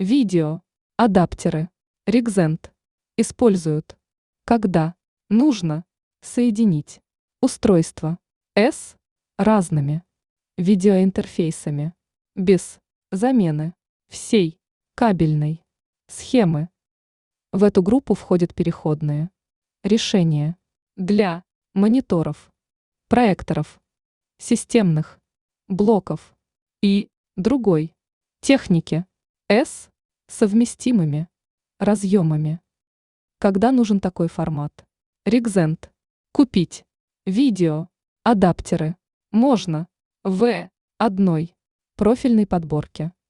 видео, адаптеры, Ригзент. Используют, когда нужно соединить устройство с разными видеоинтерфейсами без замены всей кабельной схемы. В эту группу входят переходные решения для мониторов, проекторов, системных блоков и другой техники с совместимыми разъемами. Когда нужен такой формат? Ригзент. Купить видео, адаптеры можно в одной профильной подборке.